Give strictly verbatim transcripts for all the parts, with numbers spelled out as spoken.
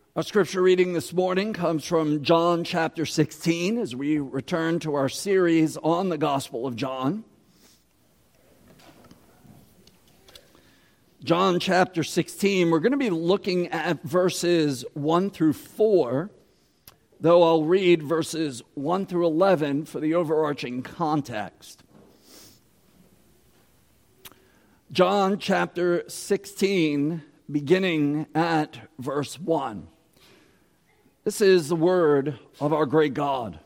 Our scripture reading this morning comes from John chapter sixteen as we return to our series on the Gospel of John. John chapter sixteen, we're going to be looking at verses one through four, though I'll read verses one through eleven for the overarching context. John chapter sixteen, beginning at verse one. This is the word of our great God.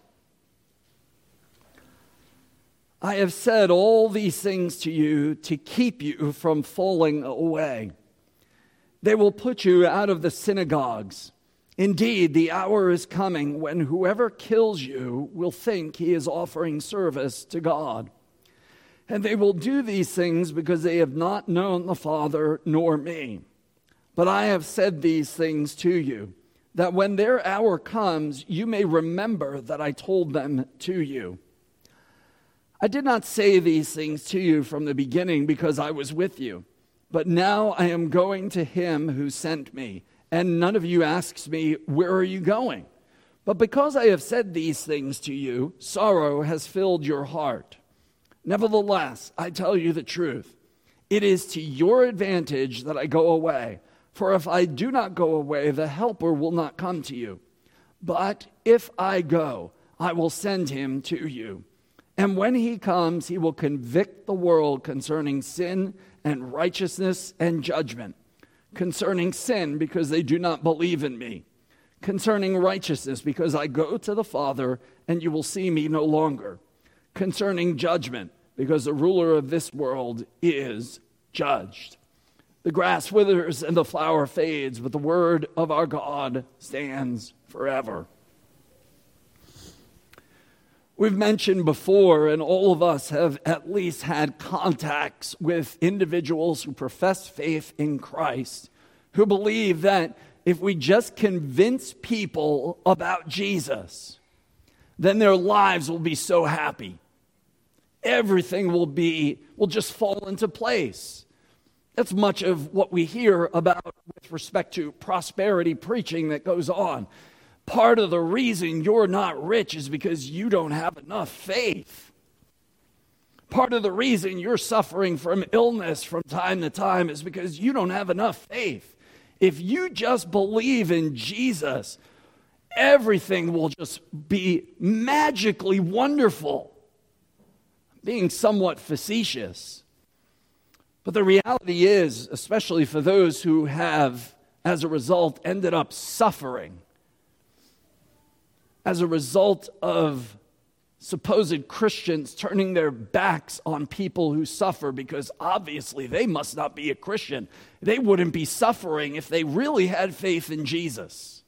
I have said all these things to you to keep you from falling away. They will put you out of the synagogues. Indeed, the hour is coming when whoever kills you will think he is offering service to God. And they will do these things because they have not known the Father nor me. But I have said these things to you, that when their hour comes, you may remember that I told them to you. I did not say these things to you from the beginning because I was with you. But now I am going to him who sent me, and none of you asks me, where are you going? But because I have said these things to you, sorrow has filled your heart. Nevertheless, I tell you the truth. It is to your advantage that I go away. For if I do not go away, the Helper will not come to you. But if I go, I will send him to you. And when he comes, he will convict the world concerning sin and righteousness and judgment. Concerning sin, because they do not believe in me. Concerning righteousness, because I go to the Father, and you will see me no longer. Concerning judgment, because the ruler of this world is judged. The grass withers and the flower fades, but the word of our God stands forever. We've mentioned before, and all of us have at least had contacts with individuals who profess faith in Christ, who believe that if we just convince people about Jesus, then their lives will be so happy. Everything will be, will just fall into place. That's much of what we hear about with respect to prosperity preaching that goes on. Part of the reason you're not rich is because you don't have enough faith. Part of the reason you're suffering from illness from time to time is because you don't have enough faith. If you just believe in Jesus, everything will just be magically wonderful. Being somewhat facetious. But the reality is, especially for those who have, as a result, ended up suffering, as a result of supposed Christians turning their backs on people who suffer, because obviously they must not be a Christian. They wouldn't be suffering if they really had faith in Jesus.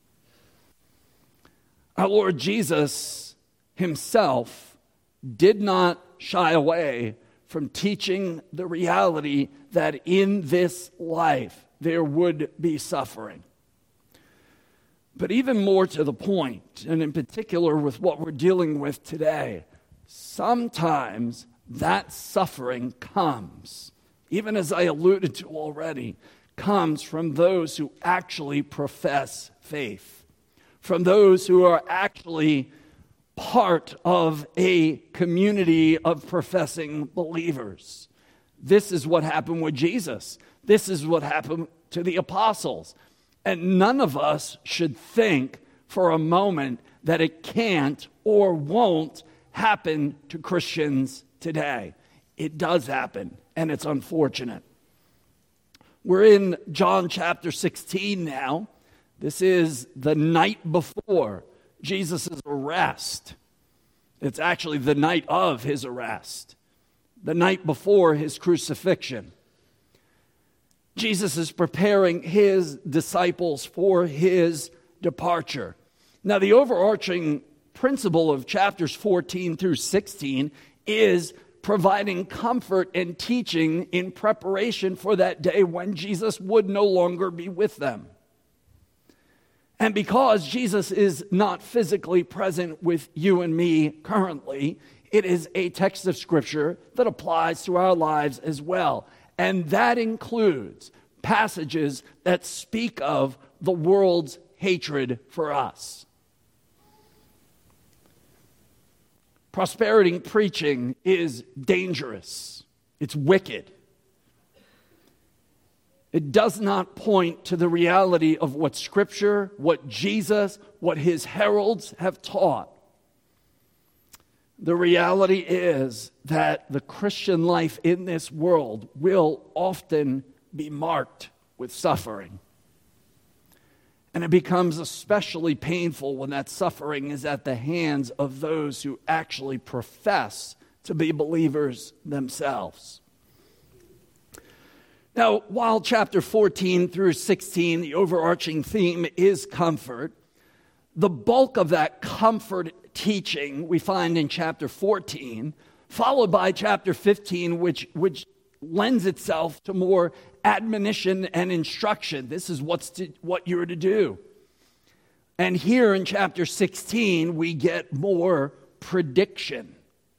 Our Lord Jesus himself did not shy away from teaching the reality that in this life there would be suffering. But even more to the point, and in particular with what we're dealing with today, sometimes that suffering comes, even as I alluded to already, comes from those who actually profess faith, from those who are actually part of a community of professing believers. This is what happened with Jesus. This is what happened to the apostles. And none of us should think for a moment that it can't or won't happen to Christians today. It does happen, and it's unfortunate. We're in John chapter sixteen now. This is the night before Jesus' arrest. It's actually the night of his arrest, the night before his crucifixion. Jesus is preparing his disciples for his departure. Now, the overarching principle of chapters fourteen through sixteen is providing comfort and teaching in preparation for that day when Jesus would no longer be with them. And because Jesus is not physically present with you and me currently, it is a text of Scripture that applies to our lives as well. And that includes passages that speak of the world's hatred for us. Prosperity preaching is dangerous. It's wicked. It does not point to the reality of what Scripture, what Jesus, what his heralds have taught. The reality is that the Christian life in this world will often be marked with suffering. And it becomes especially painful when that suffering is at the hands of those who actually profess to be believers themselves. Now, while chapter fourteen through sixteen, the overarching theme is comfort, the bulk of that comfort teaching we find in chapter fourteen, followed by chapter fifteen, which, which lends itself to more admonition and instruction. This is what's to, what you're to do. And here in chapter sixteen, we get more prediction.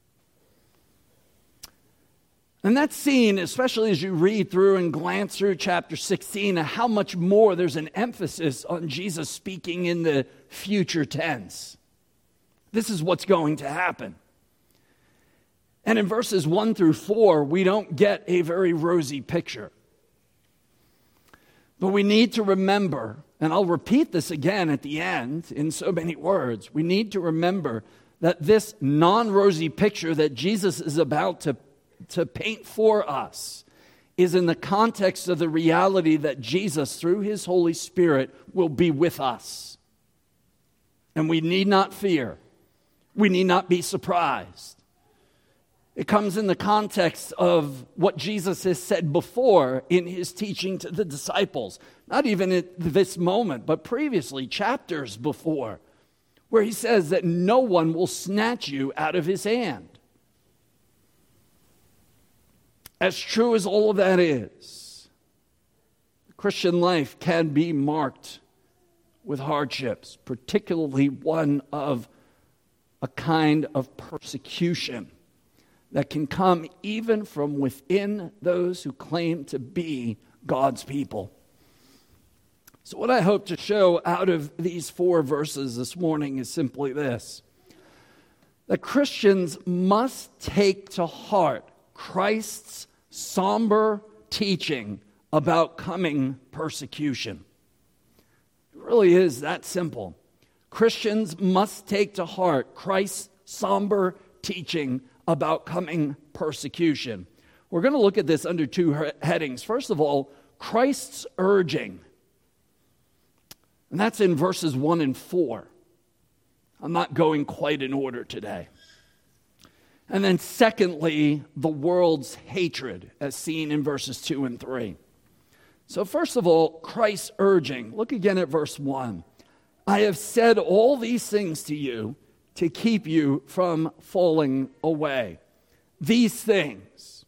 And that's seen, especially as you read through and glance through chapter sixteen, how much more there's an emphasis on Jesus speaking in the future tense. This is what's going to happen. And in verses one through four, we don't get a very rosy picture. But we need to remember, and I'll repeat this again at the end in so many words, we need to remember that this non-rosy picture that Jesus is about to, to paint for us is in the context of the reality that Jesus, through his Holy Spirit, will be with us. And we need not fear. We need not be surprised. It comes in the context of what Jesus has said before in his teaching to the disciples. Not even at this moment, but previously, chapters before, where he says that no one will snatch you out of his hand. As true as all of that is, the Christian life can be marked with hardships, particularly one of a kind of persecution that can come even from within those who claim to be God's people. So what I hope to show out of these four verses this morning is simply this: that Christians must take to heart Christ's somber teaching about coming persecution. It really is that simple. Christians must take to heart Christ's somber teaching about coming persecution. We're going to look at this under two headings. First of all, Christ's urging. And that's in verses one and four. I'm not going quite in order today. And then secondly, the world's hatred, as seen in verses two and three. So first of all, Christ's urging. Look again at verse one. I have said all these things to you to keep you from falling away. These things.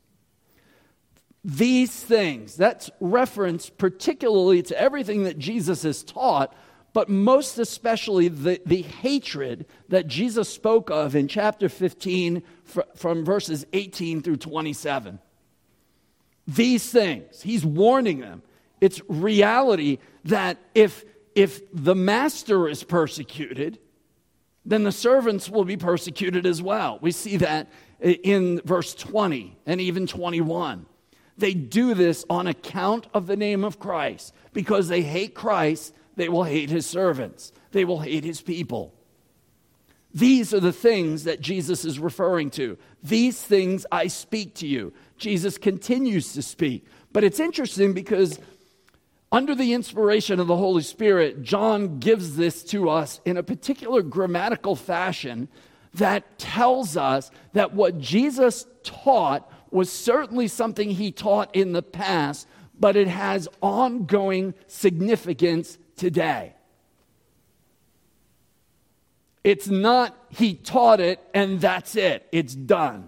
These things. That's reference particularly to everything that Jesus has taught, but most especially the, the hatred that Jesus spoke of in chapter fifteen fr- from verses eighteen through twenty-seven. These things. He's warning them. It's reality that if, if the master is persecuted, then the servants will be persecuted as well. We see that in verse twenty and even twenty-one. They do this on account of the name of Christ. Because they hate Christ, they will hate his servants. They will hate his people. These are the things that Jesus is referring to. These things I speak to you. Jesus continues to speak. But it's interesting because under the inspiration of the Holy Spirit, John gives this to us in a particular grammatical fashion that tells us that what Jesus taught was certainly something he taught in the past, but it has ongoing significance today. It's not he taught it and that's it. It's done.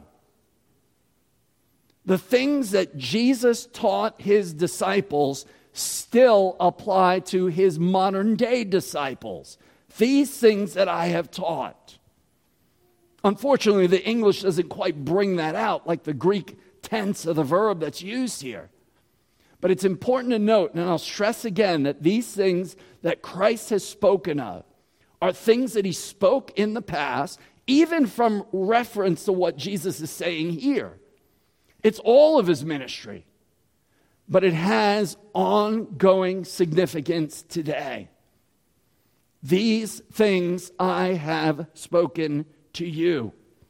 The things that Jesus taught his disciples still apply to his modern day disciples. These things that I have taught. Unfortunately, the English doesn't quite bring that out like the Greek tense of the verb that's used here. But it's important to note, and I'll stress again, that these things that Christ has spoken of are things that he spoke in the past, even from reference to what Jesus is saying here. It's all of his ministry, but it has ongoing significance today. These things I have spoken to you.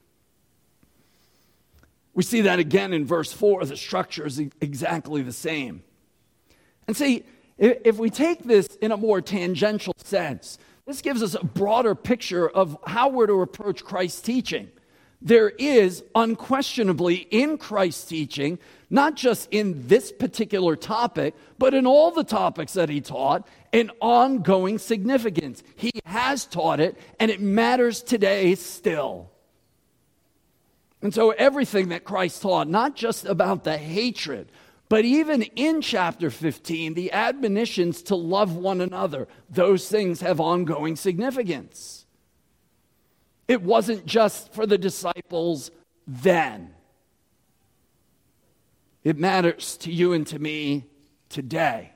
We see that again in verse four. The structure is exactly the same. And see, if we take this in a more tangential sense, this gives us a broader picture of how we're to approach Christ's teaching. There is unquestionably in Christ's teaching, not just in this particular topic, but in all the topics that he taught, an ongoing significance. He has taught it, and it matters today still. And so everything that Christ taught, not just about the hatred, but even in chapter fifteen, the admonitions to love one another, those things have ongoing significance. It wasn't just for the disciples then. It matters to you and to me today.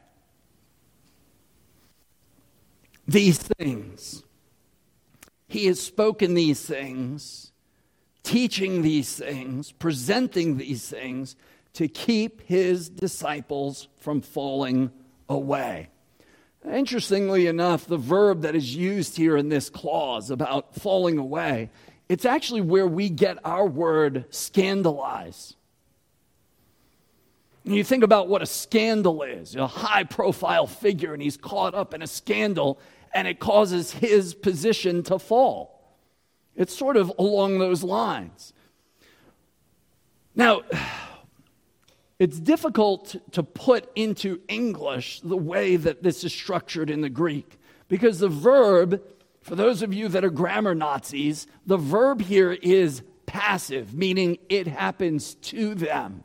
These things, he has spoken these things, teaching these things, presenting these things to keep his disciples from falling away. Interestingly enough, the verb that is used here in this clause about falling away, it's actually where we get our word scandalize. And you think about what a scandal is, a high-profile figure, and he's caught up in a scandal, and it causes his position to fall. It's sort of along those lines. Now, it's difficult to put into English the way that this is structured in the Greek, because the verb, for those of you that are grammar Nazis, the verb here is passive, meaning it happens to them.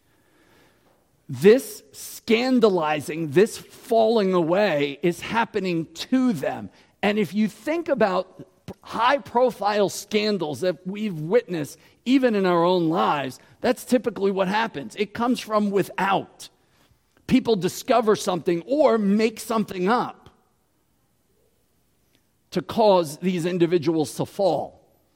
This scandalizing, this falling away is happening to them. And if you think about high-profile scandals that we've witnessed even in our own lives, that's typically what happens. It comes from without. People discover something or make something up to cause these individuals to fall.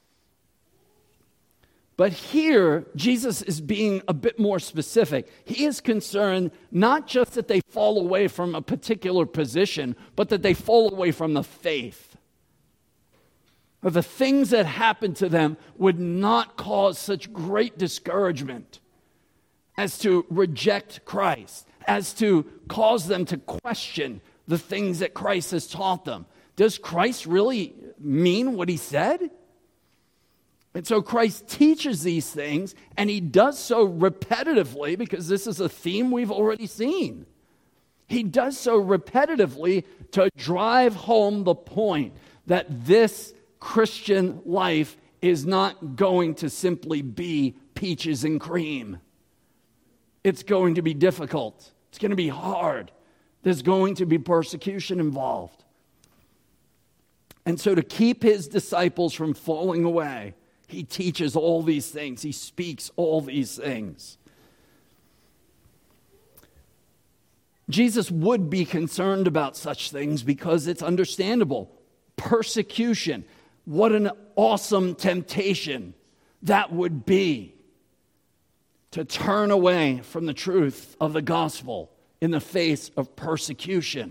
But here, Jesus is being a bit more specific. He is concerned not just that they fall away from a particular position, but that they fall away from the faith. Or the things that happen to them would not cause such great discouragement as to reject Christ, as to cause them to question the things that Christ has taught them. Does Christ really mean what he said? And so Christ teaches these things, and he does so repetitively, because this is a theme we've already seen. He does so repetitively to drive home the point that this Christian life is not going to simply be peaches and cream. It's going to be difficult. It's going to be hard. There's going to be persecution involved. And so to keep his disciples from falling away, he teaches all these things. He speaks all these things. Jesus would be concerned about such things because it's understandable. Persecution. What an awesome temptation that would be to turn away from the truth of the gospel in the face of persecution.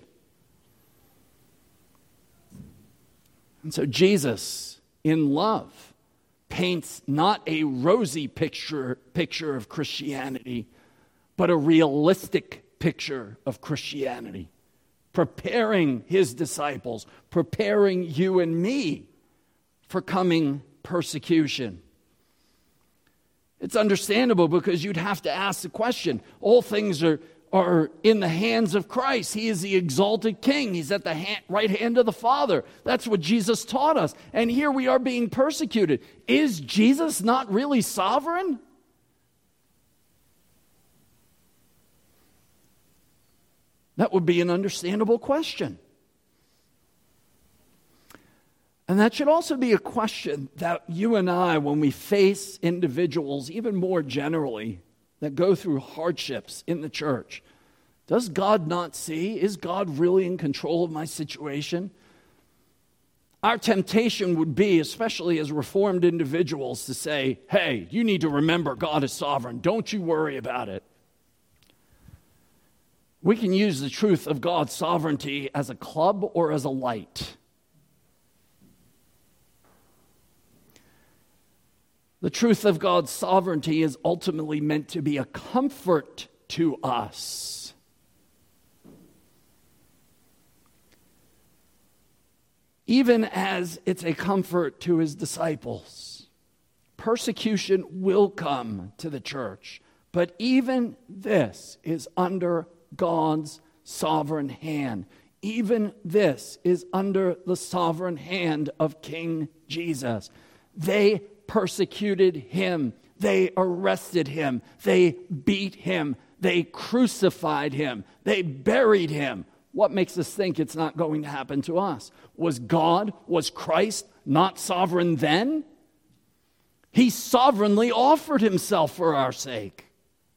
And so Jesus, in love, paints not a rosy picture, picture of Christianity, but a realistic picture of Christianity, preparing his disciples, preparing you and me for coming persecution. It's understandable because you'd have to ask the question, all things are, are in the hands of Christ. He is the exalted King. He's at the hand, right hand of the Father. That's what Jesus taught us. And here we are being persecuted. Is Jesus not really sovereign? That would be an understandable question. And that should also be a question that you and I, when we face individuals, even more generally, that go through hardships in the church, Does God not see? Is God really in control of my situation? Our temptation would be, especially as Reformed individuals, to say, hey, you need to remember God is sovereign. Don't you worry about it. We can use the truth of God's sovereignty as a club or as a light. The truth of God's sovereignty is ultimately meant to be a comfort to us. Even as it's a comfort to his disciples. Persecution will come to the church, but even this is under God's sovereign hand. Even this is under the sovereign hand of King Jesus. They persecuted him. They arrested him. They beat him. They crucified him. They buried him. What makes us think it's not going to happen to us? Was God, was Christ not sovereign then? He sovereignly offered himself for our sake.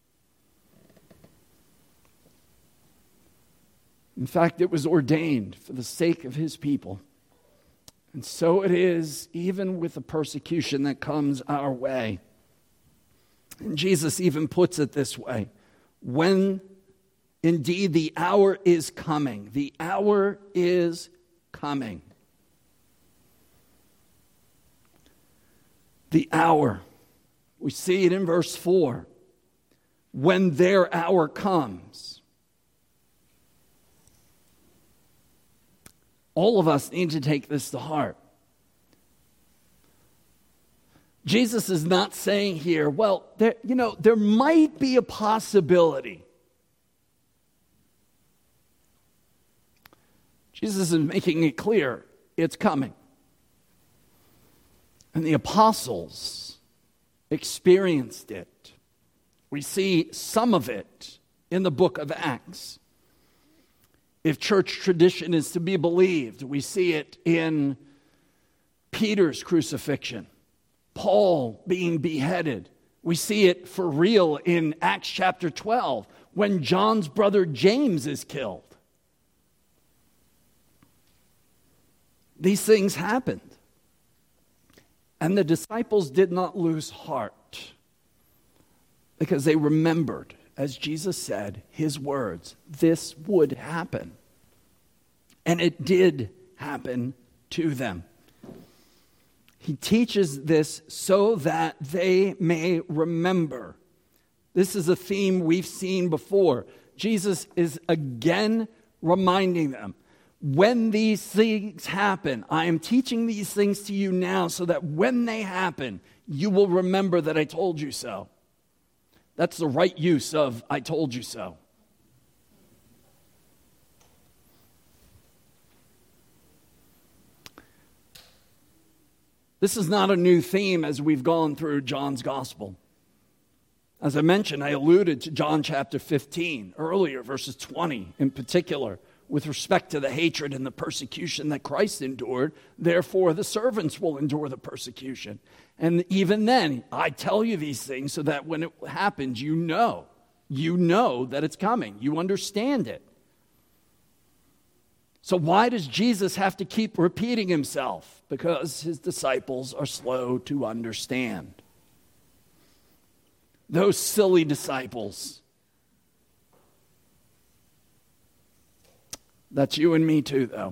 In fact, it was ordained for the sake of his people. And so it is even with the persecution that comes our way. And Jesus even puts it this way: when indeed the hour is coming, the hour is coming. The hour, we see it in verse four, when their hour comes. All of us need to take this to heart. Jesus is not saying here, well, there, you know, there might be a possibility. Jesus is making it clear it's coming. And the apostles experienced it. We see some of it in the book of Acts. If church tradition is to be believed, we see it in Peter's crucifixion, Paul being beheaded. We see it for real in Acts chapter twelve, when John's brother James is killed. These things happened. And the disciples did not lose heart because they remembered, as Jesus said, his words, this would happen. And it did happen to them. He teaches this so that they may remember. This is a theme we've seen before. Jesus is again reminding them, when these things happen, I am teaching these things to you now so that when they happen, you will remember that I told you so. That's the right use of I told you so. This is not a new theme as we've gone through John's gospel. As I mentioned, I alluded to John chapter fifteen earlier, verses twenty in particular, with respect to the hatred and the persecution that Christ endured. Therefore, the servants will endure the persecution. And even then, I tell you these things so that when it happens, you know. You know that it's coming. You understand it. So why does Jesus have to keep repeating himself? Because his disciples are slow to understand. Those silly disciples. That's you and me too, though.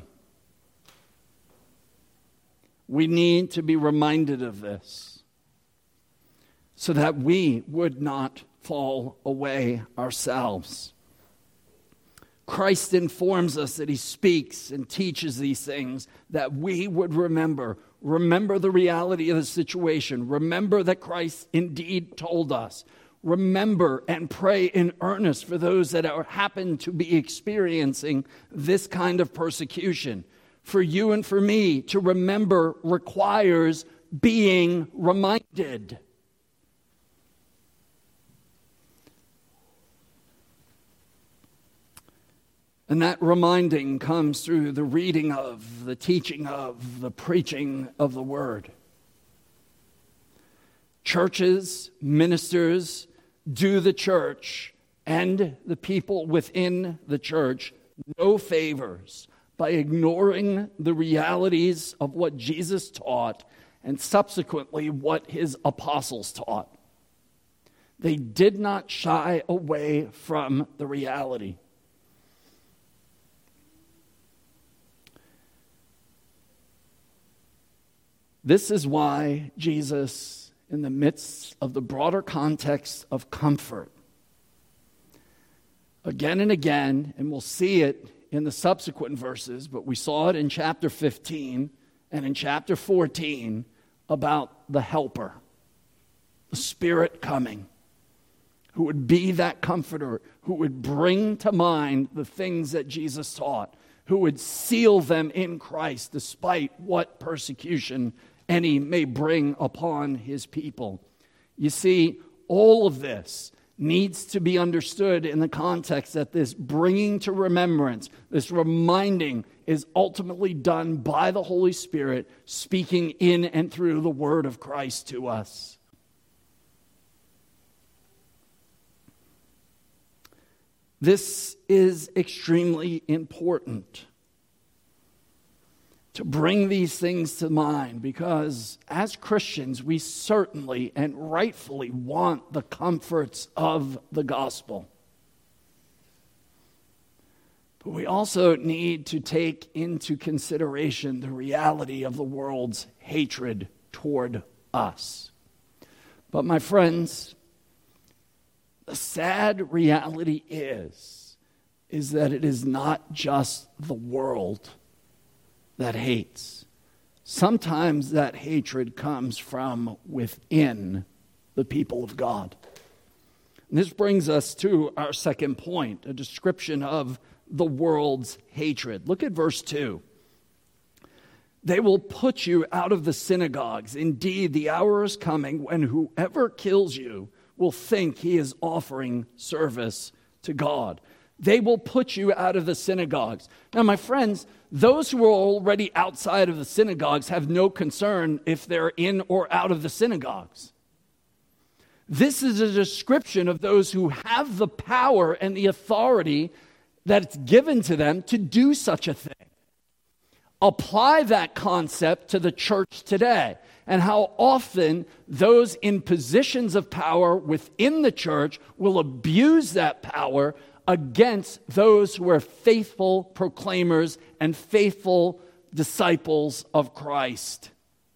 We need to be reminded of this so that we would not fall away ourselves. Christ informs us that he speaks and teaches these things that we would remember. Remember the reality of the situation. Remember that Christ indeed told us. Remember and pray in earnest for those that are, happen to be experiencing this kind of persecution. For you and for me to remember requires being reminded. And that reminding comes through the reading of, the teaching of, the preaching of the word. Churches, ministers, do the church and the people within the church no favors by ignoring the realities of what Jesus taught and subsequently what his apostles taught. They did not shy away from the reality. This is why Jesus, in the midst of the broader context of comfort, again and again, and we'll see it in the subsequent verses, but we saw it in chapter fifteen and in chapter fourteen about the helper, the Spirit coming, who would be that comforter, who would bring to mind the things that Jesus taught, who would seal them in Christ despite what persecution any may bring upon his people. You see, all of this needs to be understood in the context that this bringing to remembrance, this reminding, is ultimately done by the Holy Spirit speaking in and through the word of Christ to us. This is extremely important to bring these things to mind, because as Christians, we certainly and rightfully want the comforts of the gospel. But we also need to take into consideration the reality of the world's hatred toward us. But my friends, the sad reality is, is that it is not just the world that hates. Sometimes that hatred comes from within the people of God. And this brings us to our second point, a description of the world's hatred. Look at verse two. They will put you out of the synagogues. Indeed, the hour is coming when whoever kills you will think he is offering service to God. They will put you out of the synagogues. Now, my friends, those who are already outside of the synagogues have no concern if they're in or out of the synagogues. This is a description of those who have the power and the authority that's given to them to do such a thing. Apply that concept to the church today, and how often those in positions of power within the church will abuse that power against those who are faithful proclaimers and faithful disciples of Christ.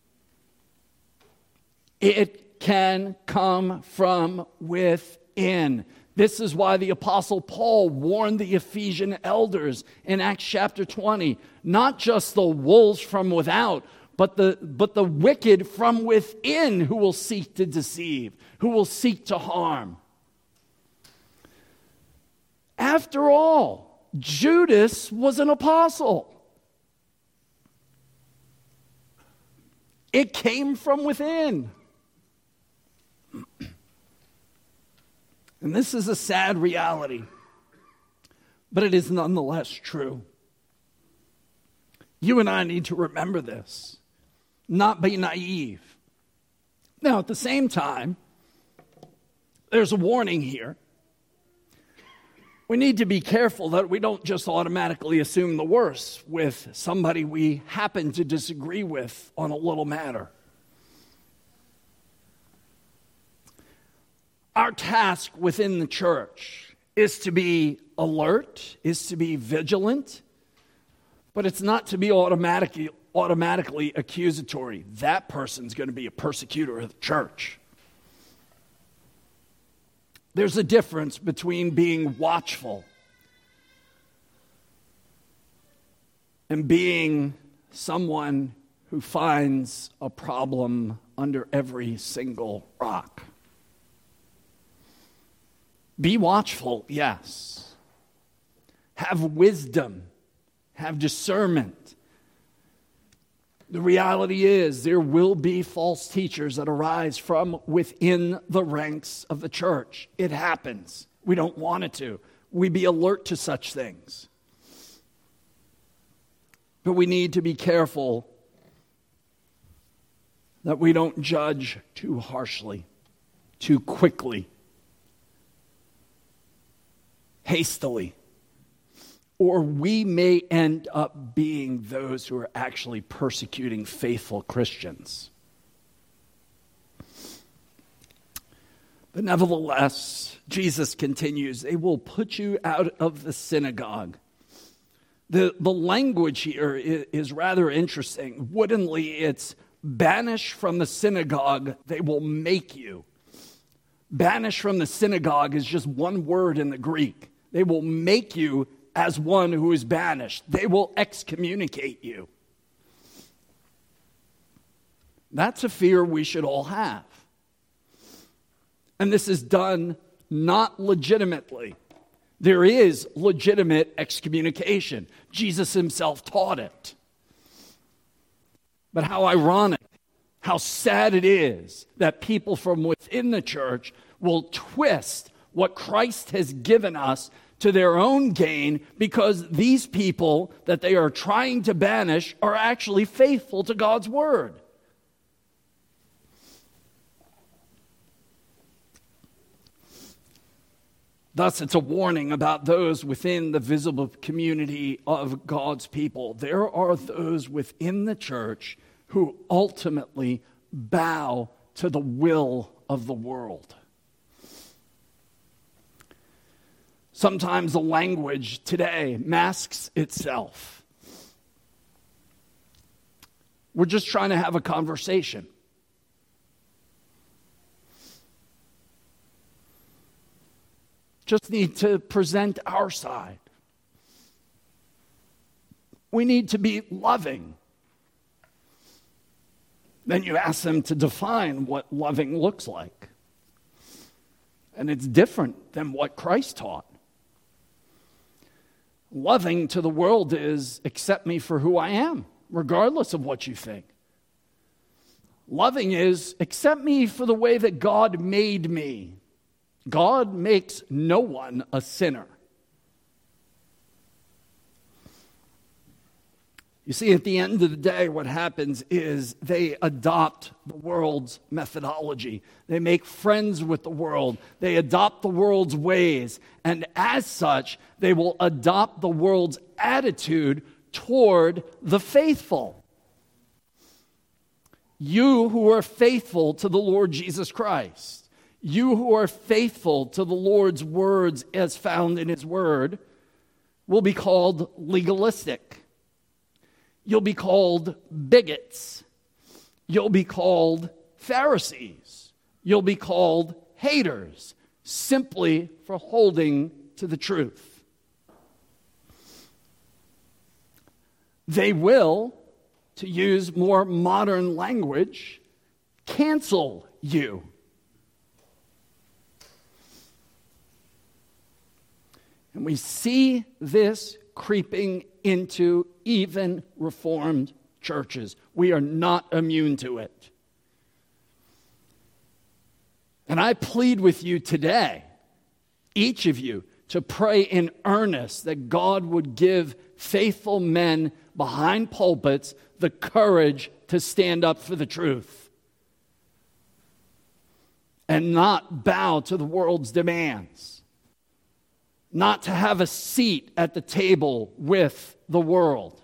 It can come from within. This is why the Apostle Paul warned the Ephesian elders in Acts chapter twenty, not just the wolves from without, but the, but the wicked from within who will seek to deceive, who will seek to harm. After all, Judas was an apostle. It came from within. And this is a sad reality, but it is nonetheless true. You and I need to remember this, not be naive. Now, at the same time, there's a warning here. We need to be careful that we don't just automatically assume the worst with somebody we happen to disagree with on a little matter. Our task within the church is to be alert, is to be vigilant, but it's not to be automatically, automatically accusatory. That person's going to be a persecutor of the church. There's a difference between being watchful and being someone who finds a problem under every single rock. Be watchful, yes. Have wisdom. Have discernment. The reality is there will be false teachers that arise from within the ranks of the church. It happens. We don't want it to. We be alert to such things. But we need to be careful that we don't judge too harshly, too quickly. hastily. Or we may end up being those who are actually persecuting faithful Christians. But nevertheless, Jesus continues, they will put you out of the synagogue. The, the language here is, is rather interesting. Woodenly, it's banish from the synagogue, they will make you. Banish from the synagogue is just one word in the Greek. They will make you as one who is banished. They will excommunicate you. That's a fear we should all have. And this is done not legitimately. There is legitimate excommunication. Jesus himself taught it. But how ironic, how sad it is that people from within the church will twist what Christ has given us to their own gain, because these people that they are trying to banish are actually faithful to God's word. Thus, it's a warning about those within the visible community of God's people. There are those within the church who ultimately bow to the will of the world. Sometimes the language today masks itself. We're just trying to have a conversation. Just need to present our side. We need to be loving. Then you ask them to define what loving looks like. And it's different than what Christ taught. Loving to the world is accept me for who I am, regardless of what you think. Loving is accept me for the way that God made me. God makes no one a sinner. You see, at the end of the day, what happens is they adopt the world's methodology. They make friends with the world. They adopt the world's ways. And as such, they will adopt the world's attitude toward the faithful. You who are faithful to the Lord Jesus Christ, you who are faithful to the Lord's words as found in his word, will be called legalistic. You'll be called bigots. You'll be called Pharisees. You'll be called haters, simply for holding to the truth. They will, to use more modern language, cancel you. And we see this creeping into even Reformed churches. We are not immune to it. And I plead with you today, each of you, to pray in earnest that God would give faithful men behind pulpits the courage to stand up for the truth and not bow to the world's demands. Not to have a seat at the table with the world.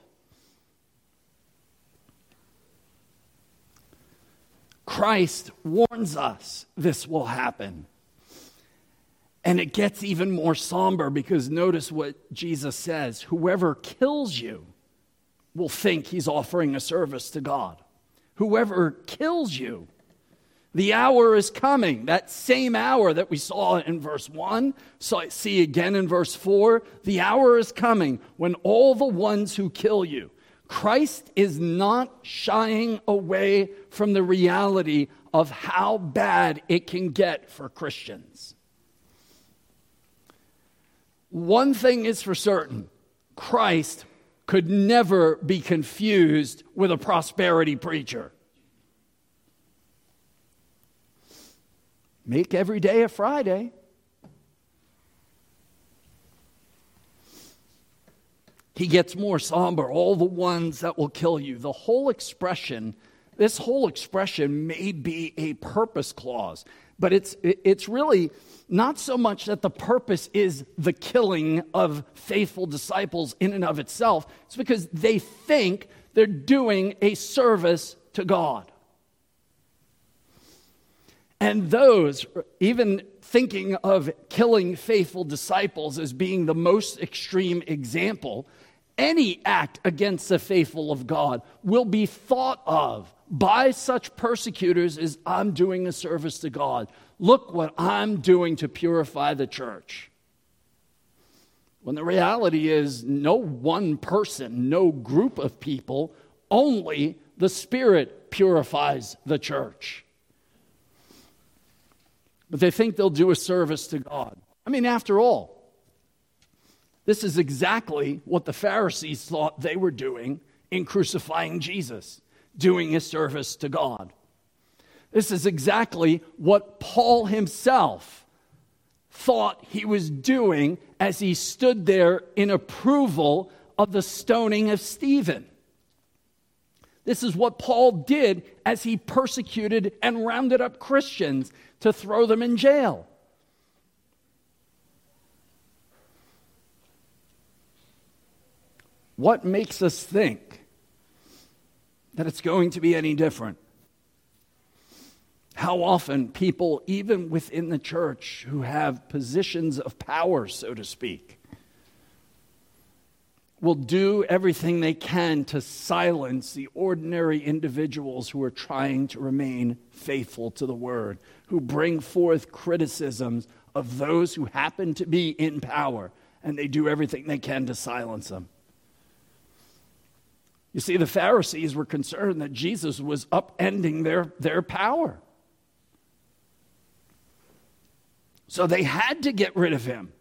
Christ warns us this will happen. And it gets even more somber because notice what Jesus says. Whoever kills you will think he's offering a service to God. Whoever kills you. The hour is coming, that same hour that we saw in verse one, so I see again in verse four, the hour is coming when all the ones who kill you. Christ is not shying away from the reality of how bad it can get for Christians. One thing is for certain, Christ could never be confused with a prosperity preacher. Make every day a Friday. He gets more somber. All the ones that will kill you. The whole expression, this whole expression may be a purpose clause. But it's it's really not so much that the purpose is the killing of faithful disciples in and of itself. It's because they think they're doing a service to God. And those, even thinking of killing faithful disciples as being the most extreme example, any act against the faithful of God will be thought of by such persecutors as I'm doing a service to God. Look what I'm doing to purify the church. When the reality is no one person, no group of people, only the Spirit purifies the church. But they think they'll do a service to God. I mean, after all, this is exactly what the Pharisees thought they were doing in crucifying Jesus, doing a service to God. This is exactly what Paul himself thought he was doing as he stood there in approval of the stoning of Stephen. This is what Paul did as he persecuted and rounded up Christians to throw them in jail. What makes us think that it's going to be any different? How often people, even within the church, who have positions of power, so to speak, will do everything they can to silence the ordinary individuals who are trying to remain faithful to the word, who bring forth criticisms of those who happen to be in power, and they do everything they can to silence them. You see, the Pharisees were concerned that Jesus was upending their, their power. So they had to get rid of him.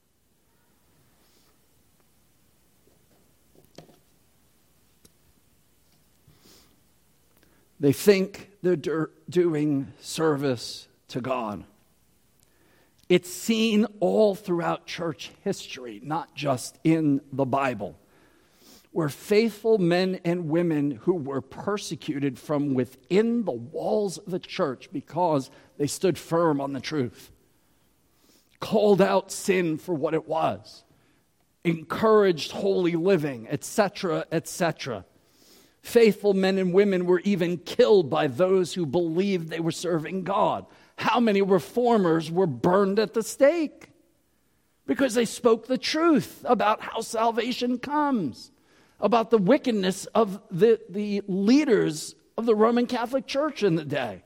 They think they're do- doing service to God. It's seen all throughout church history, not just in the Bible, where faithful men and women who were persecuted from within the walls of the church because they stood firm on the truth, called out sin for what it was, encouraged holy living, et cetera, et cetera. Faithful men and women were even killed by those who believed they were serving God. How many reformers were burned at the stake because they spoke the truth about how salvation comes, about the wickedness of the, the leaders of the Roman Catholic Church in the day?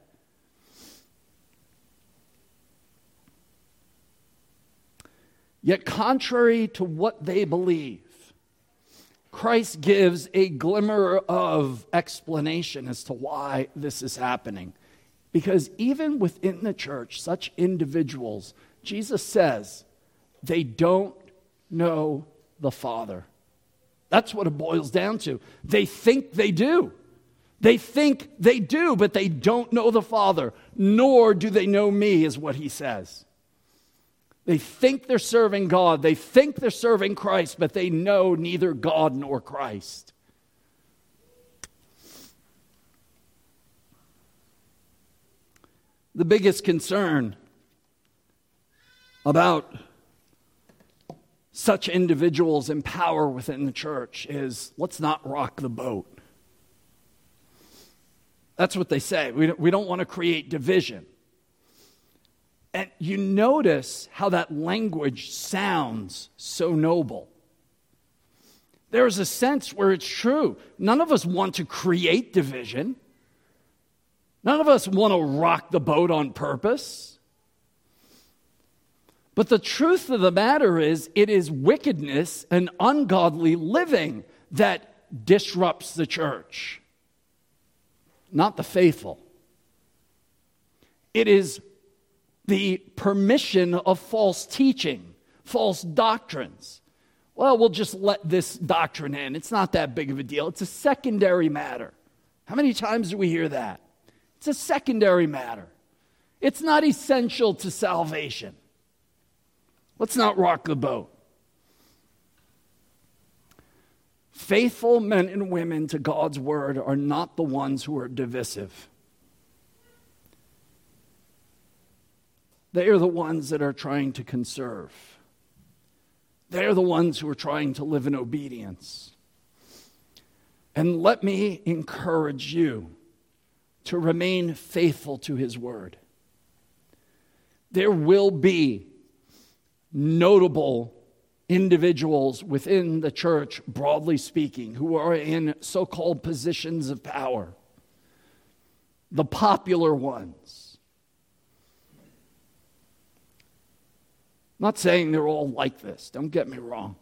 Yet contrary to what they believe, Christ gives a glimmer of explanation as to why this is happening. Because even within the church, such individuals, Jesus says, they don't know the Father. That's what it boils down to. They think they do. They think they do, but they don't know the Father, nor do they know me, is what he says. They think they're serving God. They think they're serving Christ, but they know neither God nor Christ. The biggest concern about such individuals in power within the church is, let's not rock the boat. That's what they say. We don't, we don't want to create division. And you notice how that language sounds so noble. There is a sense where it's true. None of us want to create division. None of us want to rock the boat on purpose. But the truth of the matter is, it is wickedness and ungodly living that disrupts the church, not the faithful. It is the permission of false teaching, false doctrines. Well, we'll just let this doctrine in. It's not that big of a deal. It's a secondary matter. How many times do we hear that? It's a secondary matter. It's not essential to salvation. Let's not rock the boat. Faithful men and women to God's word are not the ones who are divisive. They are the ones that are trying to conserve. They're the ones who are trying to live in obedience. And let me encourage you to remain faithful to his word. There will be notable individuals within the church, broadly speaking, who are in so-called positions of power. The popular ones. I'm not saying they're all like this, don't get me wrong.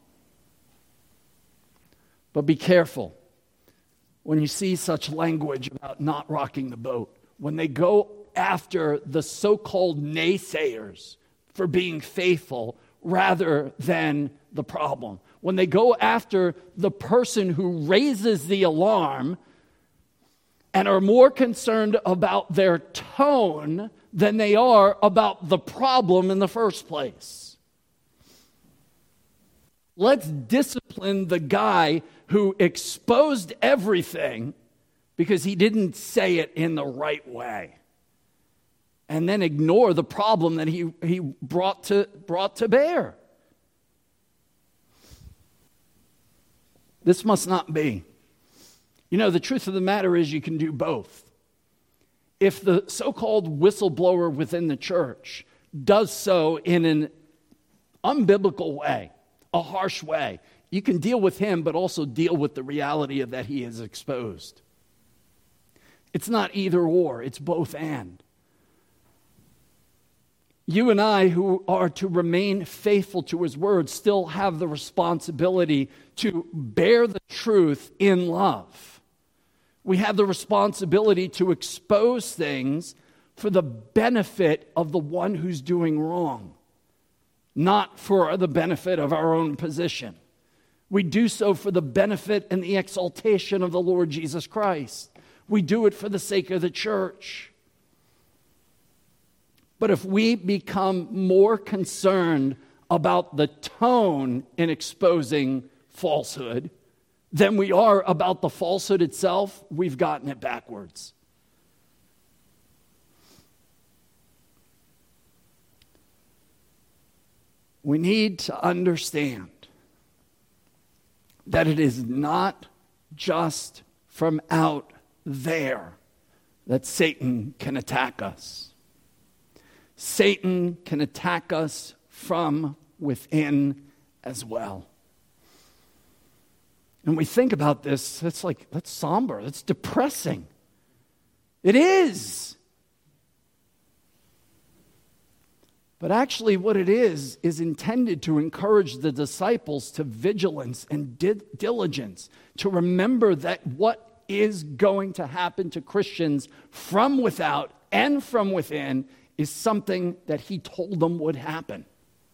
But be careful when you see such language about not rocking the boat. When they go after the so-called naysayers for being faithful rather than the problem. When they go after the person who raises the alarm and are more concerned about their tone than they are about the problem in the first place. Let's discipline the guy who exposed everything because he didn't say it in the right way. And then ignore the problem that he, he brought to, brought to bear. This must not be. You know, the truth of the matter is you can do both. If the so-called whistleblower within the church does so in an unbiblical way, a harsh way, you can deal with him, but also deal with the reality of that he is exposed. It's not either or, it's both and. You and I, who are to remain faithful to his word, still have the responsibility to bear the truth in love. We have the responsibility to expose things for the benefit of the one who's doing wrong, not for the benefit of our own position. We do so for the benefit and the exaltation of the Lord Jesus Christ. We do it for the sake of the church. But if we become more concerned about the tone in exposing falsehood than we are about the falsehood itself, we've gotten it backwards. We need to understand that it is not just from out there that Satan can attack us. Satan can attack us from within as well. And we think about this, that's like, that's somber, that's depressing. It is. But actually what it is, is intended to encourage the disciples to vigilance and di- diligence, to remember that what is going to happen to Christians from without and from within is something that he told them would happen.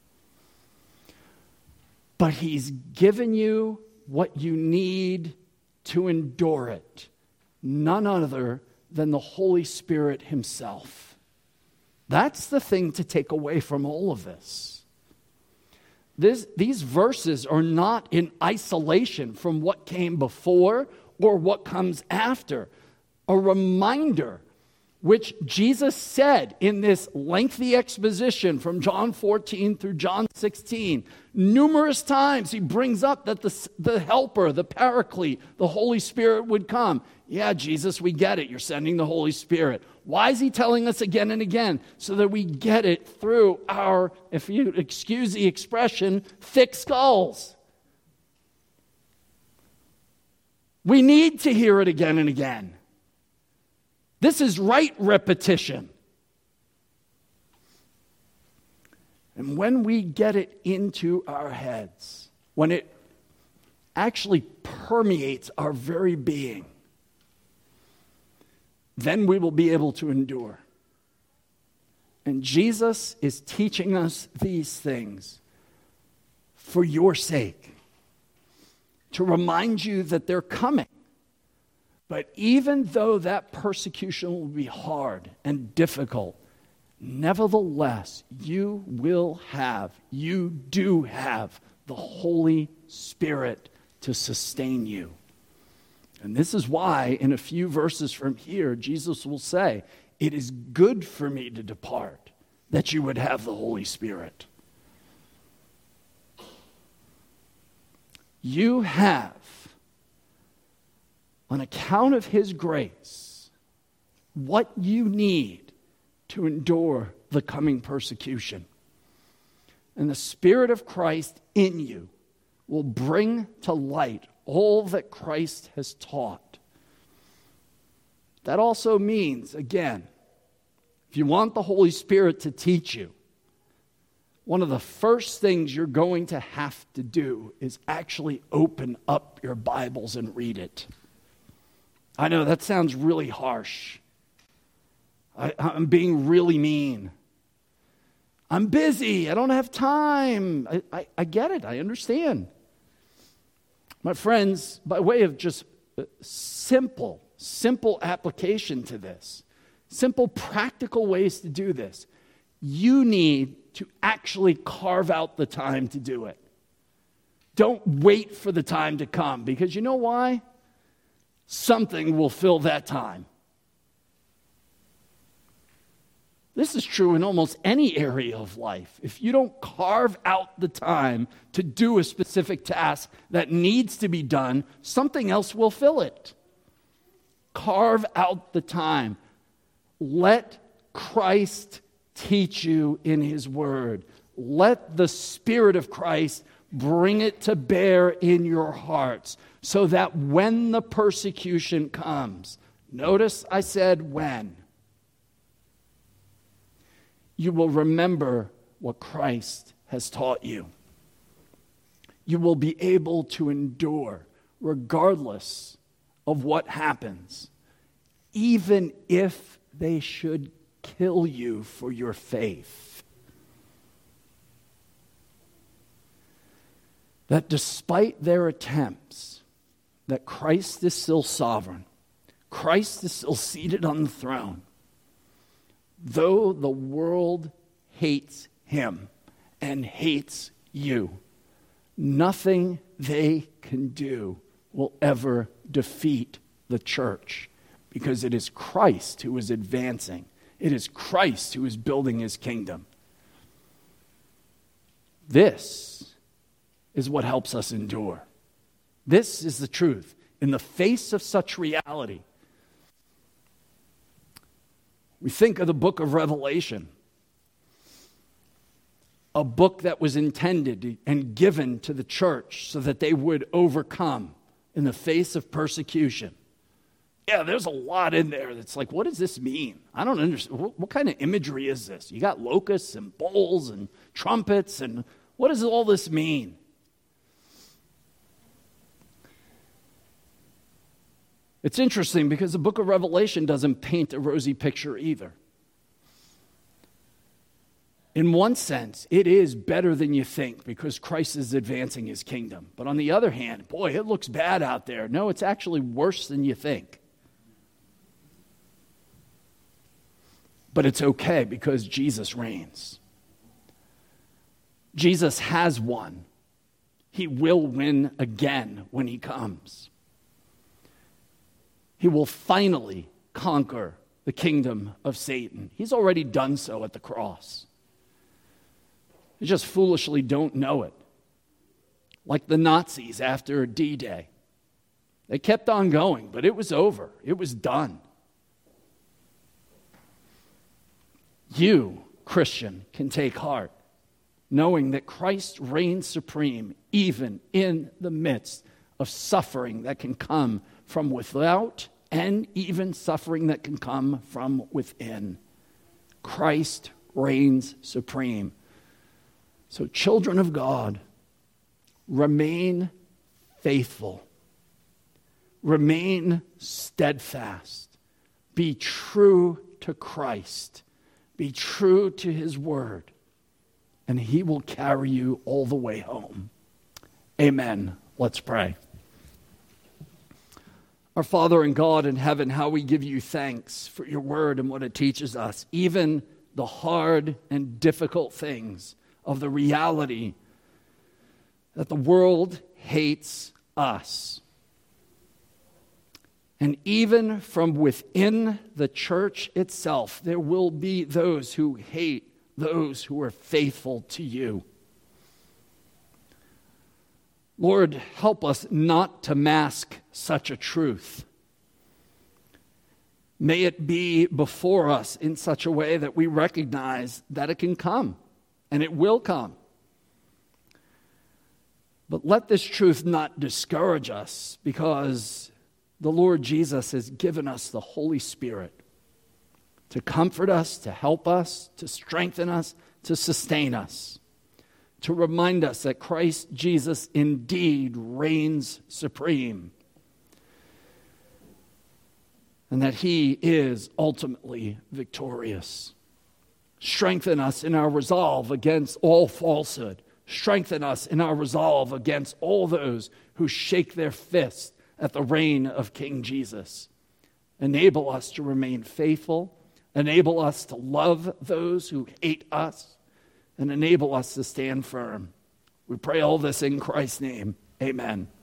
But he's given you what you need to endure it. None other than the Holy Spirit himself. That's the thing to take away from all of this. This these verses are not in isolation from what came before or what comes after. A reminder which Jesus said in this lengthy exposition from John fourteen through John sixteen. Numerous times he brings up that the, the helper, the paraclete, the Holy Spirit would come. Yeah, Jesus, we get it. You're sending the Holy Spirit. Why is he telling us again and again? So that we get it through our, if you excuse the expression, thick skulls. We need to hear it again and again. This is right repetition. And when we get it into our heads, when it actually permeates our very being, then we will be able to endure. And Jesus is teaching us these things for your sake, to remind you that they're coming. But even though that persecution will be hard and difficult, nevertheless, you will have, you do have the Holy Spirit to sustain you. And this is why in a few verses from here, Jesus will say, it is good for me to depart, that you would have the Holy Spirit. You have, on account of his grace, what you need to endure the coming persecution. And the Spirit of Christ in you will bring to light all that Christ has taught. That also means, again, if you want the Holy Spirit to teach you, one of the first things you're going to have to do is actually open up your Bibles and read it. I know that sounds really harsh. I, I'm being really mean. I'm busy. I don't have time. I, I, I get it. I understand. My friends, by way of just simple, simple application to this, simple practical ways to do this, you need to actually carve out the time to do it. Don't wait for the time to come, because you know why? Something will fill that time. This is true in almost any area of life. If you don't carve out the time to do a specific task that needs to be done, something else will fill it. Carve out the time. Let Christ teach you in his word. Let the Spirit of Christ bring it to bear in your hearts, so that when the persecution comes, notice I said when, you will remember what Christ has taught you. You will be able to endure regardless of what happens, even if they should kill you for your faith. That despite their attempts, that Christ is still sovereign, Christ is still seated on the throne, though the world hates him and hates you, nothing they can do will ever defeat the church, because it is Christ who is advancing. It is Christ who is building his kingdom. This is what helps us endure. This is the truth. In the face of such reality, we think of the book of Revelation, a book that was intended and given to the church so that they would overcome in the face of persecution. Yeah, there's a lot in there that's like, what does this mean? I don't understand. What, what kind of imagery is this? You got locusts and bowls and trumpets, and what does all this mean? It's interesting because the book of Revelation doesn't paint a rosy picture either. In one sense, it is better than you think because Christ is advancing his kingdom. But on the other hand, boy, it looks bad out there. No, it's actually worse than you think. But it's okay because Jesus reigns. Jesus has won. He will win again when he comes. He will finally conquer the kingdom of Satan. He's already done so at the cross. You just foolishly don't know it. Like the Nazis after D-Day. They kept on going, but it was over. It was done. You, Christian, can take heart, knowing that Christ reigns supreme even in the midst of suffering that can come from without and even suffering that can come from within. Christ reigns supreme. So, children of God, remain faithful. Remain steadfast. Be true to Christ. Be true to his word. And he will carry you all the way home. Amen. Let's pray. Our Father and God in heaven, how we give you thanks for your word and what it teaches us, even the hard and difficult things of the reality that the world hates us. And even from within the church itself, there will be those who hate those who are faithful to you. Lord, help us not to mask such a truth. May it be before us in such a way that we recognize that it can come, and it will come. But let this truth not discourage us, because the Lord Jesus has given us the Holy Spirit to comfort us, to help us, to strengthen us, to sustain us, to remind us that Christ Jesus indeed reigns supreme, and that he is ultimately victorious. Strengthen us in our resolve against all falsehood. Strengthen us in our resolve against all those who shake their fist at the reign of King Jesus. Enable us to remain faithful. Enable us to love those who hate us. And enable us to stand firm. We pray all this in Christ's name. Amen.